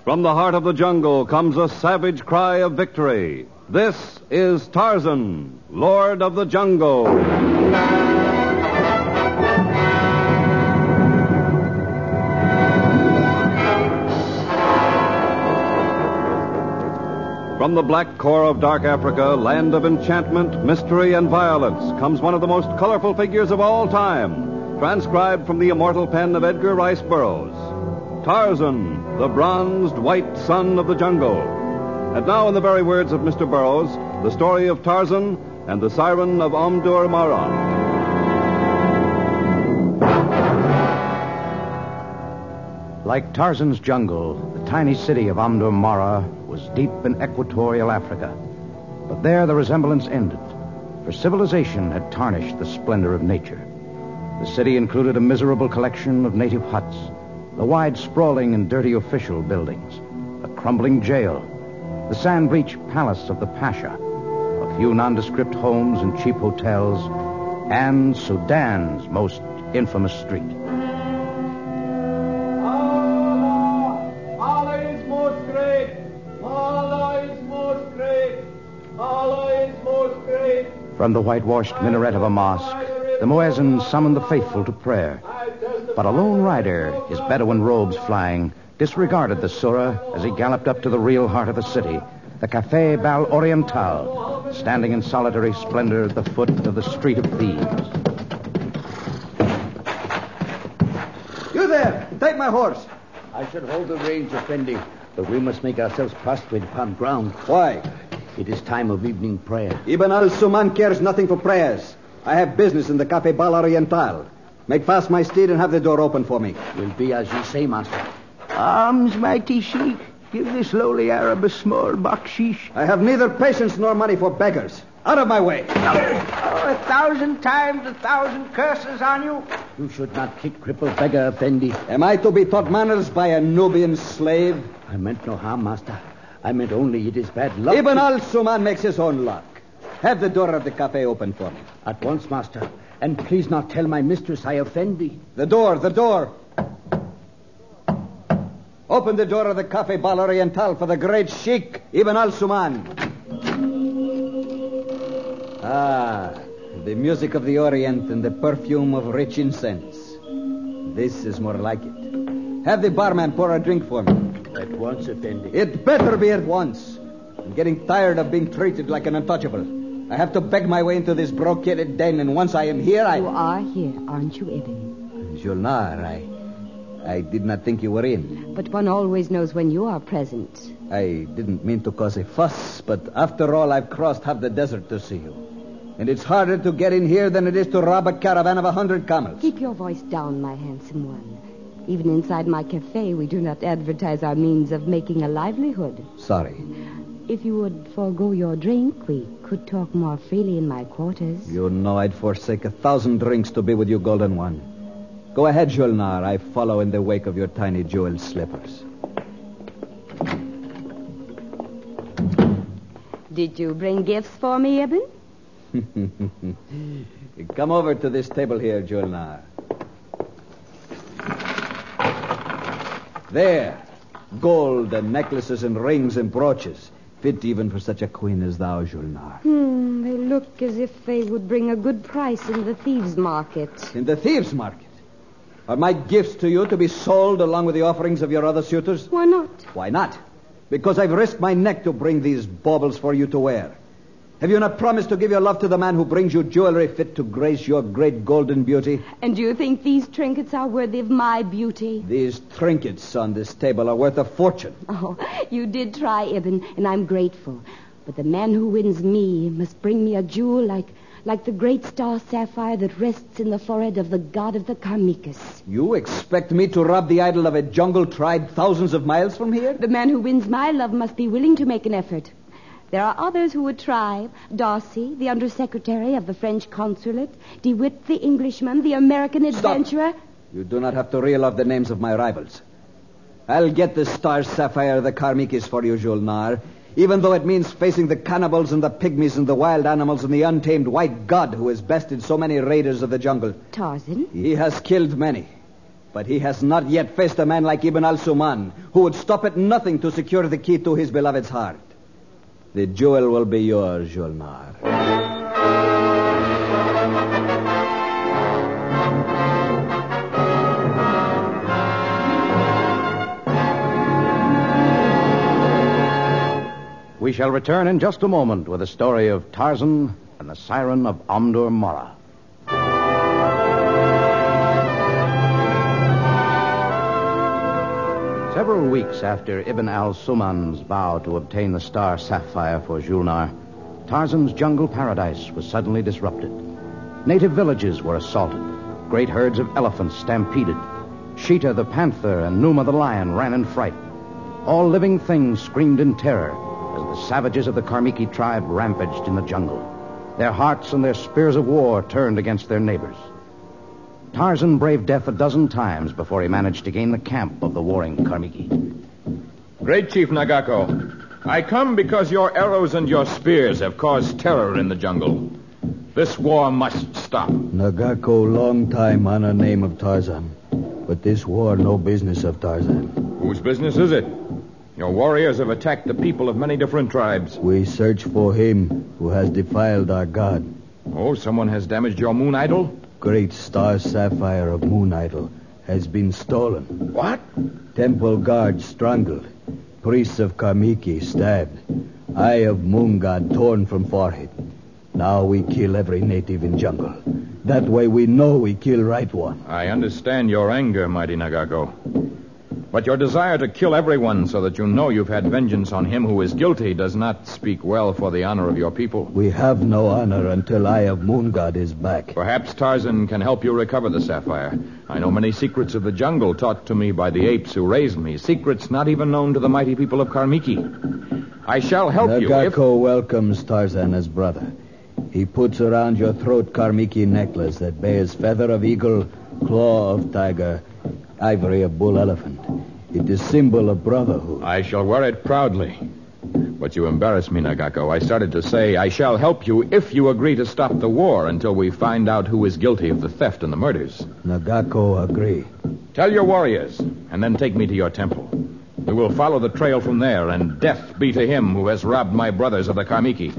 From the heart of the jungle comes a savage cry of victory. This is Tarzan, Lord of the Jungle. From the black core of dark Africa, land of enchantment, mystery, and violence, comes one of the most colorful figures of all time, transcribed from the immortal pen of Edgar Rice Burroughs. Tarzan, the bronzed white son of the jungle. And now, in the very words of Mr. Burroughs, the story of Tarzan and the siren of Omdur Mara. Like Tarzan's jungle, the tiny city of Omdur Mara was deep in equatorial Africa. But there the resemblance ended, for civilization had tarnished the splendor of nature. The city included a miserable collection of native huts, the wide, sprawling, and dirty official buildings, a crumbling jail, the sand beach palace of the Pasha, a few nondescript homes and cheap hotels, and Sudan's most infamous street. Allah is most great. Allah is most great. Allah is most great. From the whitewashed minaret of a mosque, the muezzin summoned the faithful to prayer. But a lone rider, his Bedouin robes flying, disregarded the surah as he galloped up to the real heart of the city, the Café Bal Oriental, standing in solitary splendor at the foot of the Street of Thieves. You there! Take my horse. I should hold the reins, Effendi, but we must make ourselves prostrate upon ground. Why? It is time of evening prayer. Ibn al-Suman cares nothing for prayers. I have business in the Café Bal Oriental. Make fast my steed and have the door open for me. Will be as you say, master. Arms, mighty sheikh. Give this lowly Arab a small bakshish. I have neither patience nor money for beggars. Out of my way. Oh, 1,000 times 1,000 curses on you. You should not kick crippled beggar, Effendi. Am I to be taught manners by a Nubian slave? I meant no harm, master. I meant only it is bad luck. Ibn al-Suman makes his own luck. Have the door of the cafe open for me. At once, master. And please not tell my mistress I offend thee. The door. Open the door of the Café Bal Oriental for the great Sheikh, Ibn al-Suman. Ah, the music of the Orient and the perfume of rich incense. This is more like it. Have the barman pour a drink for me. At once, Effendi. It better be at once. I'm getting tired of being treated like an untouchable. I have to beg my way into this brocaded den, and once I am here, You are here, aren't you, Ibn? Julnar, I did not think you were in. But one always knows when you are present. I didn't mean to cause a fuss, but after all, I've crossed half the desert to see you. And it's harder to get in here than it is to rob a caravan of 100 camels. Keep your voice down, my handsome one. Even inside my cafe, we do not advertise our means of making a livelihood. Sorry. If you would forego your drink, we could talk more freely in my quarters. You know I'd forsake 1,000 drinks to be with you, Golden One. Go ahead, Julnar. I follow in the wake of your tiny jeweled slippers. Did you bring gifts for me, Ibn? Come over to this table here, Julnar. There. Gold and necklaces and rings and brooches. Fit even for such a queen as thou, Julnar. They look as if they would bring a good price in the thieves' market. In the thieves' market? Are my gifts to you to be sold along with the offerings of your other suitors? Why not? Why not? Because I've risked my neck to bring these baubles for you to wear. Have you not promised to give your love to the man who brings you jewelry fit to grace your great golden beauty? And do you think these trinkets are worthy of my beauty? These trinkets on this table are worth a fortune. Oh, you did try, Ibn, and I'm grateful. But the man who wins me must bring me a jewel like the great star sapphire that rests in the forehead of the god of the Karmikas. You expect me to rob the idol of a jungle tribe thousands of miles from here? The man who wins my love must be willing to make an effort. There are others who would try. Darcy, the undersecretary of the French consulate. DeWitt, the Englishman, the American adventurer. Stop. You do not have to reel off the names of my rivals. I'll get the star sapphire of the Karmikis for you, Julnar, even though it means facing the cannibals and the pygmies and the wild animals and the untamed white god who has bested so many raiders of the jungle. Tarzan? He has killed many. But he has not yet faced a man like Ibn al-Suman, who would stop at nothing to secure the key to his beloved's heart. The jewel will be yours, Julnar. We shall return in just a moment with a story of Tarzan and the Siren of Omdur Mara. Several weeks after Ibn al-Suman's vow to obtain the star sapphire for Julnar, Tarzan's jungle paradise was suddenly disrupted. Native villages were assaulted. Great herds of elephants stampeded. Sheeta the panther and Numa the lion ran in fright. All living things screamed in terror as the savages of the Karmiki tribe rampaged in the jungle. Their hearts and their spears of war turned against their neighbors. Tarzan braved death a dozen times before he managed to gain the camp of the warring Karmiki. Great Chief Nagako, I come because your arrows and your spears have caused terror in the jungle. This war must stop. Nagako, long time honor name of Tarzan. But this war no business of Tarzan. Whose business is it? Your warriors have attacked the people of many different tribes. We search for him who has defiled our god. Oh, someone has damaged your moon idol? Great star sapphire of moon idol has been stolen. What? Temple guards strangled. Priests of Karmiki stabbed. Eye of moon god torn from forehead. Now we kill every native in jungle. That way we know we kill right one. I understand your anger, mighty Nagako. But your desire to kill everyone so that you know you've had vengeance on him who is guilty does not speak well for the honor of your people. We have no honor until Eye of Moon God is back. Perhaps Tarzan can help you recover the sapphire. I know many secrets of the jungle taught to me by the apes who raised me, secrets not even known to the mighty people of Karmiki. I shall help you if... Nagako welcomes Tarzan as brother. He puts around your throat Karmiki necklace that bears feather of eagle, claw of tiger, ivory of bull elephant. It is symbol of brotherhood. I shall wear it proudly. But you embarrass me, Nagako. I started to say I shall help you if you agree to stop the war until we find out who is guilty of the theft and the murders. Nagako agree. Tell your warriors, and then take me to your temple. We will follow the trail from there, and death be to him who has robbed my brothers of the Karmiki.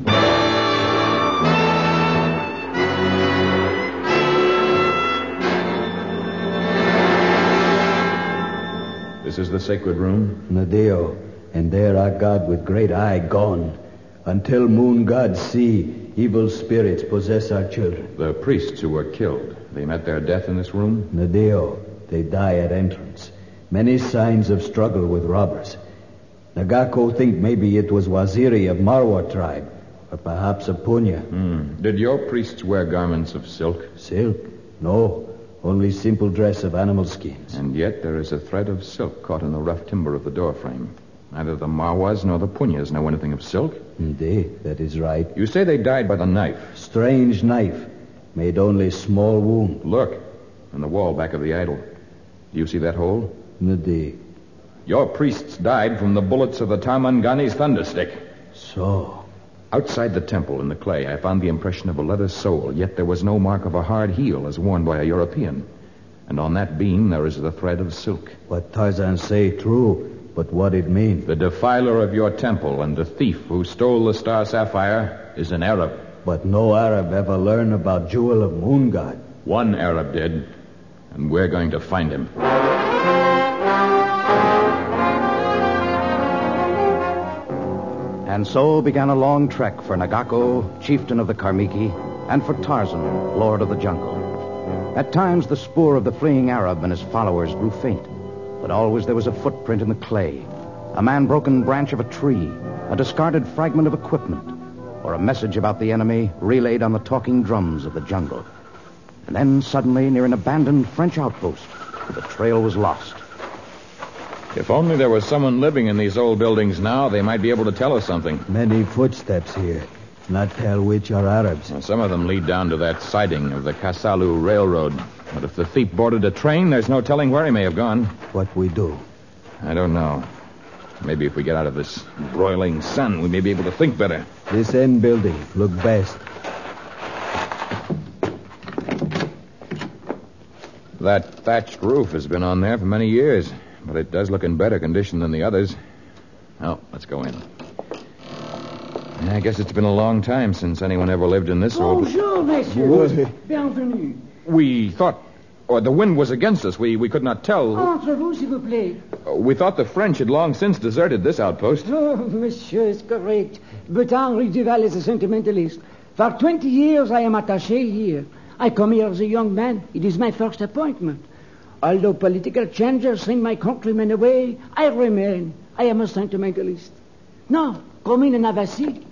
This is the sacred room? Nadeo, and there our God with great eye gone. Until moon gods see, evil spirits possess our children. The priests who were killed, they met their death in this room? Nadeo, they die at entrance. Many signs of struggle with robbers. Nagako think maybe it was Waziri of Marwa tribe, or perhaps of Punya. Did your priests wear garments of silk? Silk? No. Only simple dress of animal skins. And yet there is a thread of silk caught in the rough timber of the doorframe. Neither the Marwas nor the Punyas know anything of silk. Indeed, that is right. You say they died by the knife. Strange knife. Made only small wound. Look, on the wall back of the idol. Do you see that hole? Indeed. Your priests died from the bullets of the Tarmangani's thunderstick. So... Outside the temple in the clay, I found the impression of a leather sole, yet there was no mark of a hard heel as worn by a European. And on that beam there is the thread of silk. What Tarzan say true, but what it mean? The defiler of your temple and the thief who stole the star sapphire is an Arab. But no Arab ever learn about Jewel of Moon God. One Arab did, and we're going to find him. And so began a long trek for Nagako, chieftain of the Karmiki, and for Tarzan, lord of the jungle. At times, the spoor of the fleeing Arab and his followers grew faint, but always there was a footprint in the clay, a man-broken branch of a tree, a discarded fragment of equipment, or a message about the enemy relayed on the talking drums of the jungle. And then, suddenly, near an abandoned French outpost, the trail was lost. If only there was someone living in these old buildings now, they might be able to tell us something. Many footsteps here. Not tell which are Arabs. Well, some of them lead down to that siding of the Kasalu Railroad. But if the thief boarded a train, there's no telling where he may have gone. What we do? I don't know. Maybe if we get out of this broiling sun, we may be able to think better. This end building. Look best. That thatched roof has been on there for many years, but it does look in better condition than the others. Oh, let's go in. I guess it's been a long time since anyone ever lived in this old... Bonjour, messieurs. Bienvenue. We thought... Or the wind was against us. We could not tell. Entrez-vous, s'il vous plaît. We thought the French had long since deserted this outpost. Oh, monsieur is correct. But Henri Duval is a sentimentalist. For 20 years I am attaché here. I come here as a young man. It is my first appointment. Although political changes send my countrymen away, I remain. I am a sentimentalist. Now, come in and have a seat.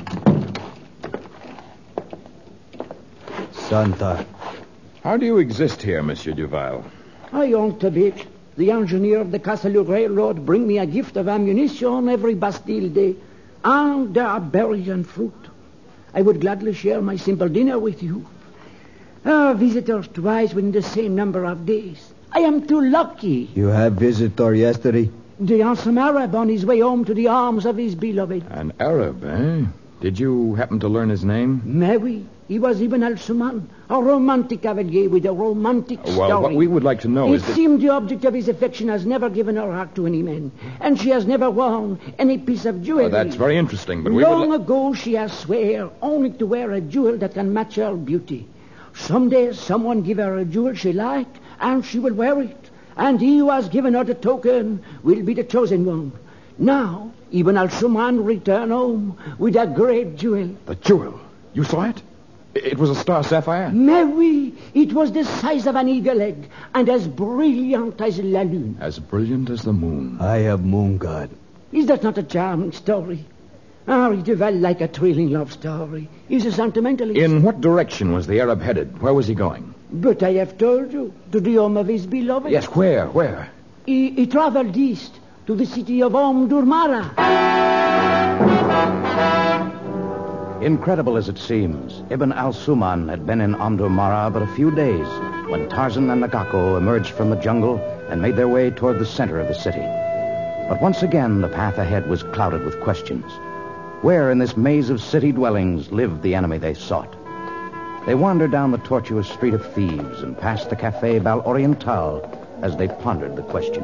Santa. How do you exist here, Monsieur Duval? I hunt a bit. The engineer of the Castle Railroad bring me a gift of ammunition every Bastille Day. And there are berries and fruit. I would gladly share my simple dinner with you. Visitors twice within the same number of days. I am too lucky. You have visitor yesterday? The handsome Arab on his way home to the arms of his beloved. An Arab, eh? Did you happen to learn his name? Maybe. He was Ibn al-Suman, a romantic cavalier with a romantic story. Well, what we would like to know It is that... seemed the object of his affection has never given her heart to any man, and she has never worn any piece of jewelry. Oh, that's very interesting, but Long ago, she has swear only to wear a jewel that can match her beauty. Someday, someone give her a jewel she like, and she will wear it. And he who has given her the token will be the chosen one. Now, Ibn al-Suman returned home with a great jewel. The jewel? You saw it? It was a star sapphire? Maybe it was the size of an eagle egg and as brilliant as la lune. As brilliant as the moon. I have moon god. Is that not a charming story? Henri Duval like a thrilling love story. He's a sentimentalist. In what direction was the Arab headed? Where was he going? But I have told you, to the home of his beloved. Yes, where? He traveled east to the city of Omdurmara. Incredible as it seems, Ibn al-Suman had been in Omdurmara but a few days when Tarzan and Nagako emerged from the jungle and made their way toward the center of the city. But once again, the path ahead was clouded with questions. Where in this maze of city dwellings lived the enemy they sought? They wandered down the tortuous street of thieves and past the Café Bal Oriental as they pondered the question.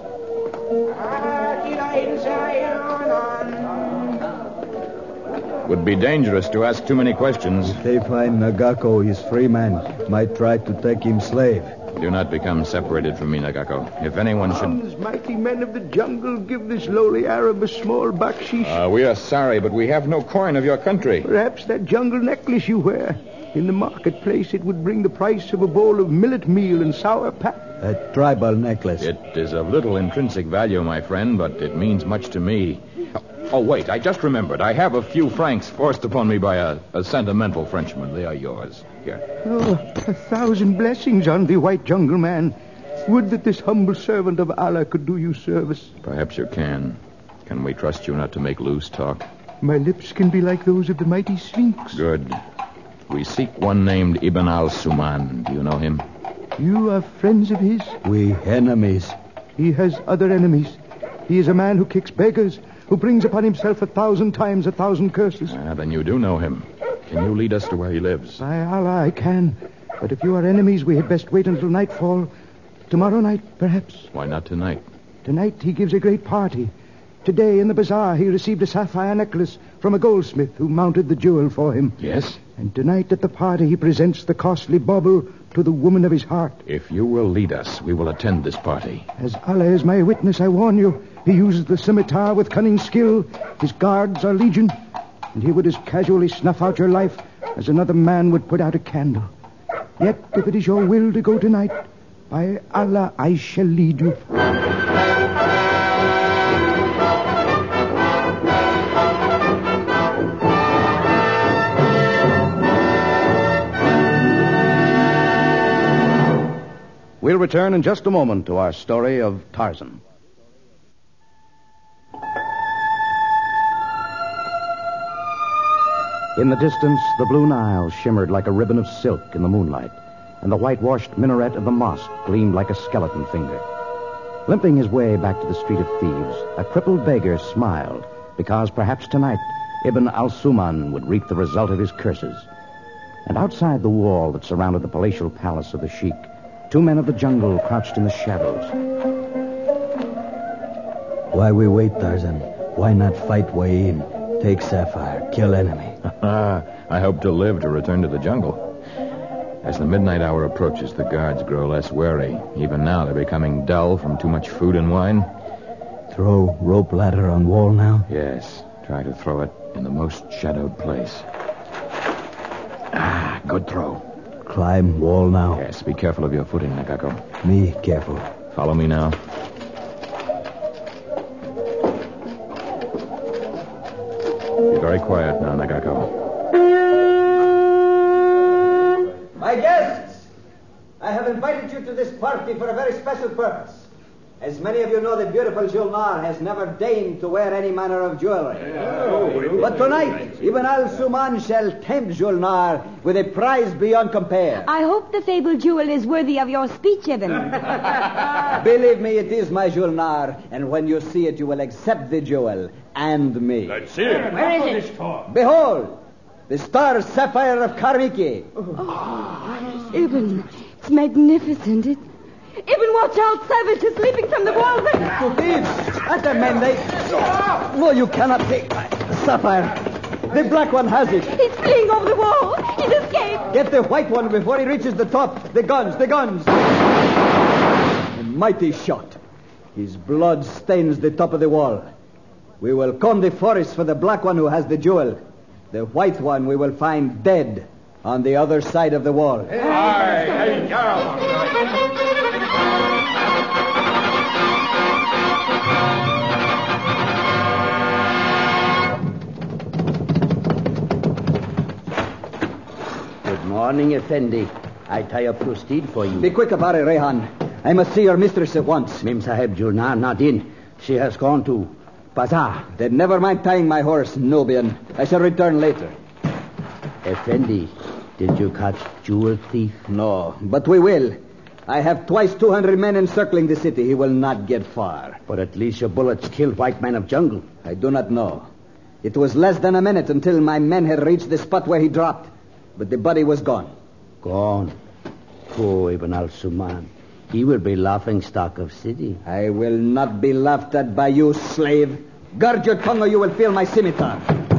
Would be dangerous to ask too many questions. If they find Nagako, his free man, might try to take him slave. Do not become separated from me, Nagako. If anyone should... Comes, mighty men of the jungle, give this lowly Arab a small bakshish. We are sorry, but we have no coin of your country. Perhaps that jungle necklace you wear. In the marketplace, it would bring the price of a bowl of millet meal and sour pap. A tribal necklace. It is of little intrinsic value, my friend, but it means much to me. Oh, wait, I just remembered. I have a few francs forced upon me by a sentimental Frenchman. They are yours. Here. Oh, 1,000 blessings on the white jungle man. Would that this humble servant of Allah could do you service. Perhaps you can. Can we trust you not to make loose talk? My lips can be like those of the mighty Sphinx. Good. We seek one named Ibn al-Suman. Do you know him? You are friends of his? We enemies. He has other enemies. He is a man who kicks beggars, who brings upon himself 1,000 times 1,000 curses. Then you do know him. Can you lead us to where he lives? By Allah, I can. But if you are enemies, we had best wait until nightfall. Tomorrow night, perhaps. Why not tonight? Tonight he gives a great party. Today, in the bazaar, he received a sapphire necklace from a goldsmith who mounted the jewel for him. Yes? And tonight at the party, he presents the costly bauble to the woman of his heart. If you will lead us, we will attend this party. As Allah is my witness, I warn you, he uses the scimitar with cunning skill. His guards are legion. And he would as casually snuff out your life as another man would put out a candle. Yet, if it is your will to go tonight, by Allah, I shall lead you. We'll return in just a moment to our story of Tarzan. In the distance, the blue Nile shimmered like a ribbon of silk in the moonlight, and the whitewashed minaret of the mosque gleamed like a skeleton finger. Limping his way back to the street of thieves, a crippled beggar smiled, because perhaps tonight Ibn al-Suman would reap the result of his curses. And outside the wall that surrounded the palatial palace of the sheik, Two men of the jungle crouched in the shadows. Why we wait, Tarzan? Why not fight way in? Take Sapphire, kill enemy. I hope to live to return to the jungle. As the midnight hour approaches, the guards grow less wary. Even now, they're becoming dull from too much food and wine. Throw rope ladder on wall now? Yes, try to throw it in the most shadowed place. Good throw. Climb wall now? Yes, be careful of your footing, Nagako. Me careful. Follow me now. Be very quiet now, Nagako. My guests, I have invited you to this party for a very special purpose. As many of you know, the beautiful Julnar has never deigned to wear any manner of jewelry. But tonight, Ibn al-Suman shall tempt Julnar with a prize beyond compare. I hope the fabled jewel is worthy of your speech, Ibn. Believe me, it is my Julnar, and when you see it, you will accept the jewel and me. Let's see it. Where is it? Behold, the star sapphire of Karmiki. Ibn, it's magnificent. Ibn, watch out, savages leaping from the walls. Thieves! At them, men, they... No, you cannot take sapphire. The black one has it. He's fleeing over the wall. He's escaped. Get the white one before he reaches the top. The guns. A mighty shot. His blood stains the top of the wall. We will comb the forest for the black one who has the jewel. The white one we will find dead on the other side of the wall. Good morning, Effendi. I tie up to steed for you. Be quick about it, Rehan. I must see your mistress at once. Mem Sahib Julnar not in. She has gone to Bazaar. Then never mind tying my horse, Nubian. I shall return later. Effendi, did you catch jewel thief? No, but we will. I have twice 200 men encircling the city. He will not get far. But at least your bullets killed white man of jungle. I do not know. It was less than a minute until my men had reached the spot where he dropped. But the body was gone. Gone. Poor Ibn al-Suman. He will be laughing stock of city. I will not be laughed at by you, slave. Guard your tongue or you will feel my scimitar.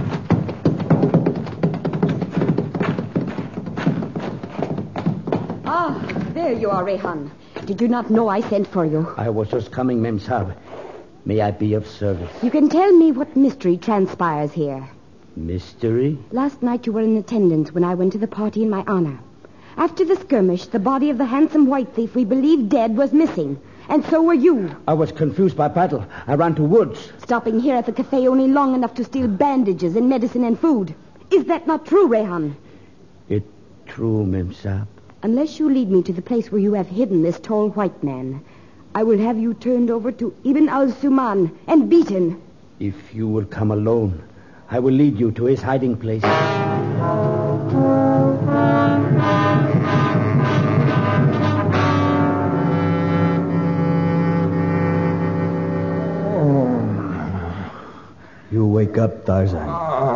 There you are, Rehan. Did you not know I sent for you? I was just coming, Mem Sahib. May I be of service? You can tell me what mystery transpires here. Mystery? Last night you were in attendance when I went to the party in my honor. After the skirmish, the body of the handsome white thief we believed dead was missing. And so were you. I was confused by battle. I ran to woods. Stopping here at the cafe only long enough to steal bandages and medicine and food. Is that not true, Rehan? It's true, Mem Sahib. Unless you lead me to the place where you have hidden this tall white man, I will have you turned over to Ibn al-Suman and beaten. If you will come alone, I will lead you to his hiding place. You wake up, Tarzan.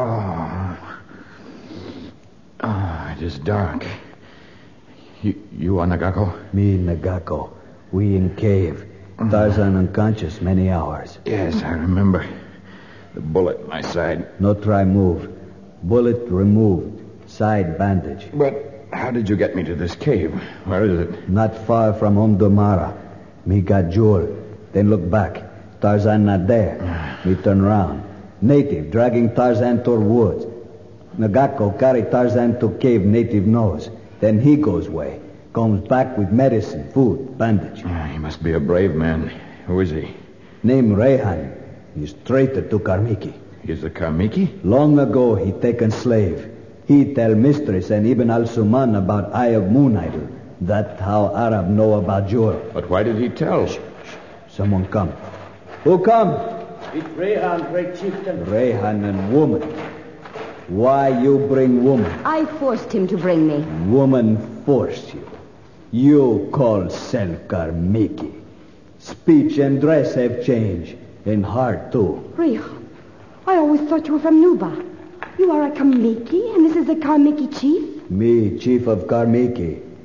It is dark. You are Nagako? Me, Nagako. We in cave. Tarzan unconscious many hours. Yes, I remember. The bullet in my side. No try move. Bullet removed. Side bandage. But how did you get me to this cave? Where is it? Not far from Omdomara. Me got jewel. Then look back. Tarzan not there. Me turn round. Native dragging Tarzan toward woods. Nagako carry Tarzan to cave native knows. Then he goes away. Comes back with medicine, food, bandage. He must be a brave man. Who is he? Name Rehan. He's traitor to Karmiki. He's a Karmiki? Long ago he taken slave. He tell mistress and Ibn al-Suman about Eye of Moon Idol. That's how Arab know about jewel. But why did he tell? Someone come. Who come? It's Rehan, great chieftain. Rehan and woman. Why you bring woman? I forced him to bring me. Woman force you. You call self Karmiki. Speech and dress have changed. And heart too. Rehan, I always thought you were from Nuba. You are a Karmiki, and this is the Karmiki chief? Me, chief of Karmiki.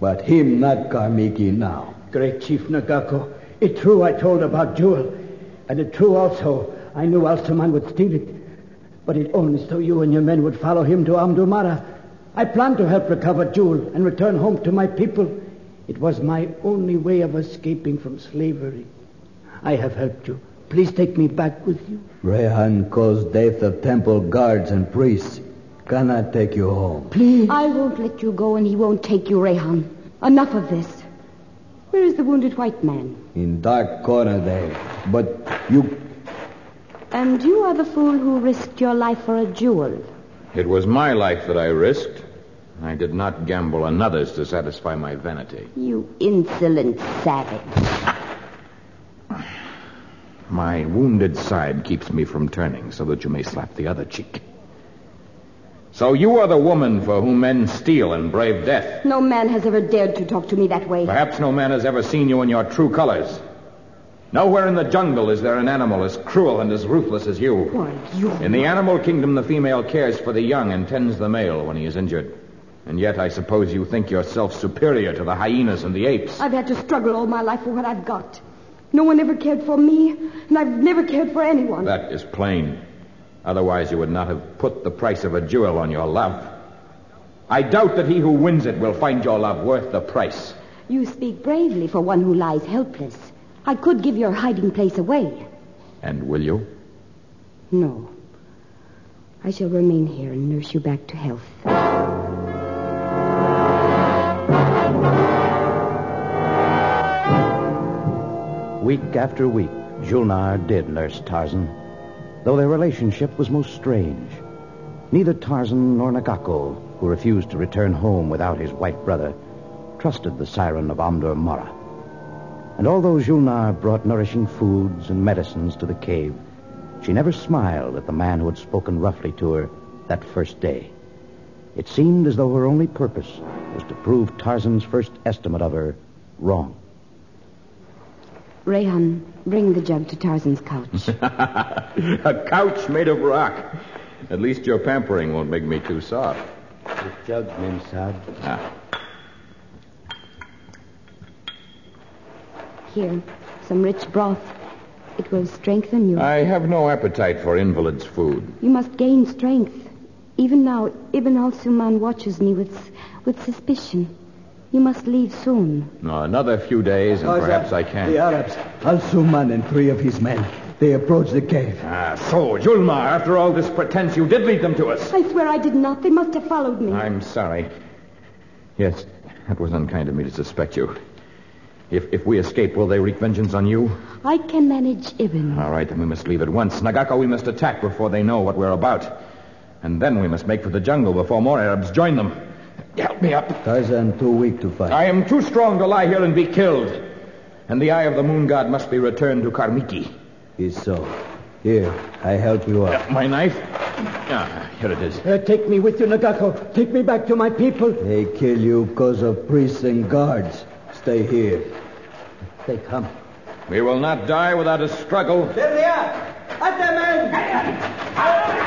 But him not Karmiki now. Great Chief Nagako, it true I told about jewel. And it true also I knew Al-Suman would steal it. But it only so you and your men would follow him to Amdumara. I planned to help recover jewel and return home to my people. It was my only way of escaping from slavery. I have helped you. Please take me back with you. Rehan caused death of temple guards and priests. Cannot take you home. Please. I won't let you go, and he won't take you, Rehan. Enough of this. Where is the wounded white man? In dark corner there. But you... And you are the fool who risked your life for a jewel. It was my life that I risked. I did not gamble another's to satisfy my vanity. You insolent savage. My wounded side keeps me from turning so that you may slap the other cheek. So you are the woman for whom men steal and brave death. No man has ever dared to talk to me that way. Perhaps no man has ever seen you in your true colors. Nowhere in the jungle is there an animal as cruel and as ruthless as you. Why, you... In the animal kingdom, the female cares for the young and tends the male when he is injured. And yet I suppose you think yourself superior to the hyenas and the apes. I've had to struggle all my life for what I've got. No one ever cared for me, and I've never cared for anyone. That is plain. Otherwise, you would not have put the price of a jewel on your love. I doubt that he who wins it will find your love worth the price. You speak bravely for one who lies helpless. I could give your hiding place away. And will you? No. I shall remain here and nurse you back to health. Week after week, Julnar did nurse Tarzan, though their relationship was most strange. Neither Tarzan nor Nagako, who refused to return home without his white brother, trusted the siren of Amdur Mara. And although Julnar brought nourishing foods and medicines to the cave, she never smiled at the man who had spoken roughly to her that first day. It seemed as though her only purpose was to prove Tarzan's first estimate of her wrong. Rehan, bring the jug to Tarzan's couch. A couch made of rock. At least your pampering won't make me too soft. The jug, Memsahib. Here, some rich broth. It will strengthen you. I have no appetite for invalid's food. You must gain strength. Even now, Ibn al-Suman watches me with suspicion. You must leave soon. No, another few days, and perhaps I can. The Arabs, Al-Suman and 3 of his men. They approached the cave. So, Julnar, after all this pretense, you did lead them to us. I swear I did not. They must have followed me. I'm sorry. Yes, that was unkind of me to suspect you. If we escape, will they wreak vengeance on you? I can manage Ibn. All right, then we must leave at once. Nagako, we must attack before they know what we're about. And then we must make for the jungle before more Arabs join them. Help me up. Tarzan too weak to fight. I am too strong to lie here and be killed. And the eye of the moon god must be returned to Karmiki. Is so. Here, I help you up. My knife? Here it is. Take me with you, Nagako. Take me back to my people. They kill you because of priests and guards. Stay here. They come. We will not die without a struggle. There they are. At them, men.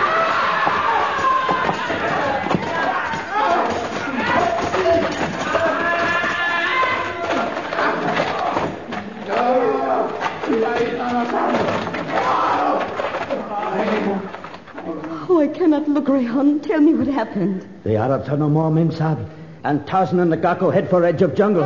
Oh, I cannot look, Rehan. Tell me what happened. The Arabs are no more, Memsahib. And Tarzan and Nagako head for edge of jungle.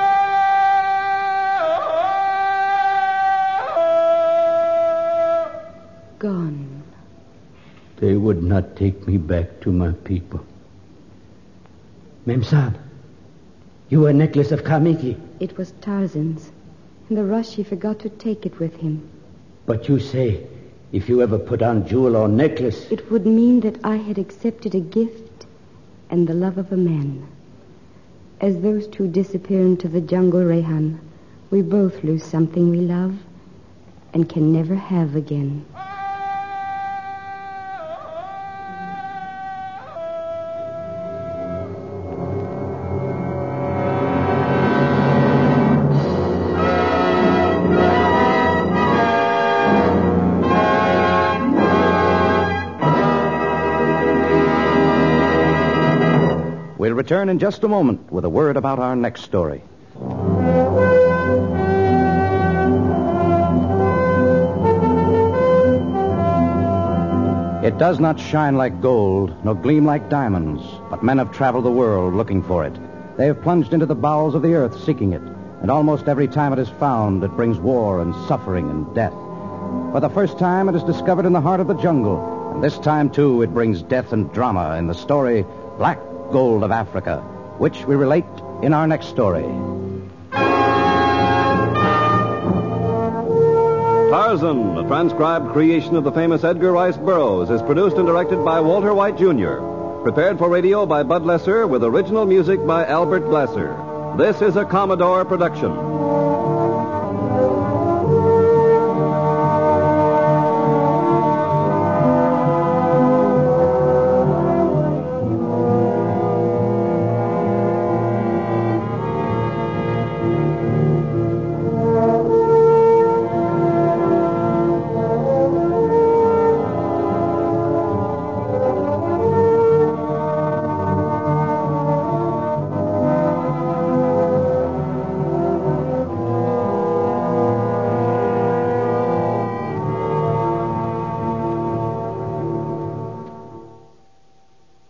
Gone. They would not take me back to my people. Memsahib, you were a necklace of Karmiki. It was Tarzan's. In the rush, he forgot to take it with him. But you say, if you ever put on jewel or necklace... It would mean that I had accepted a gift and the love of a man. As those two disappear into the jungle, Rehan, we both lose something we love and can never have again. We'll return in just a moment with a word about our next story. It does not shine like gold, nor gleam like diamonds, but men have traveled the world looking for it. They have plunged into the bowels of the earth seeking it, and almost every time it is found, it brings war and suffering and death. For the first time, it is discovered in the heart of the jungle, and this time, too, it brings death and drama in the story Black Gold of Africa, which we relate in our next story. Tarzan, a transcribed creation of the famous Edgar Rice Burroughs, is produced and directed by Walter White, Jr., prepared for radio by Bud Lesser with original music by Albert Glasser. This is a Commodore production.